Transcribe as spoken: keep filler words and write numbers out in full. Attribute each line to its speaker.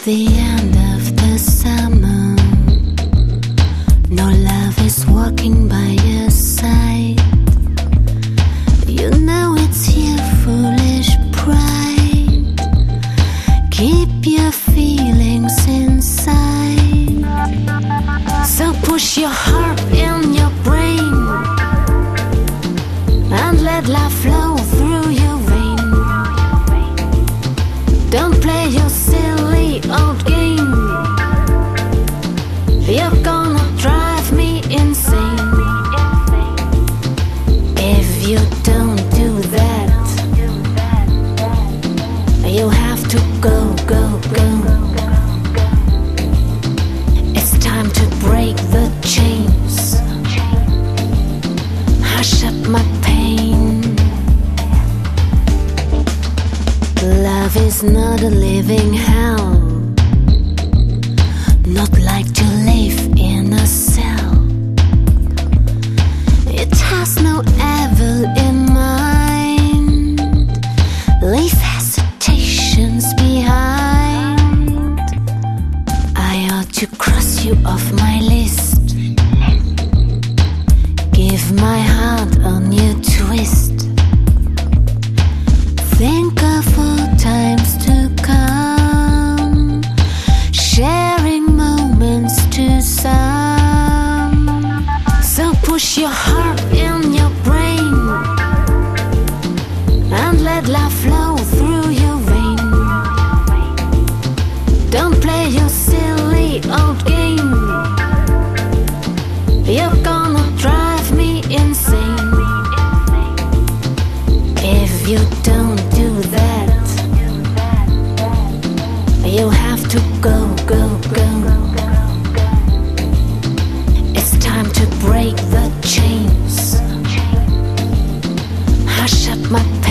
Speaker 1: the end of the summer, no love is walking by your side. You know it's your foolish pride. Keep your feelings inside. So push your heart in your brain and let love flow through your vein. Don't play your silly old game. You're gonna drive me insane if you don't do that. You have to go, go, go. It's time to break the chains. Hush up my pain. Love is not a living hell, not like to live in a cell. It has no evil in mind. Leave hesitations behind. I ought to cross you off my list. Give my heart a new twist. Think of all times to come, sharing moments to some. So push your heart in your brain and let love flow through your vein. Don't play your silly old game. You're gonna drive me insane if you don't do that. You have to go, go, go. It's time to break the chains. Hush up my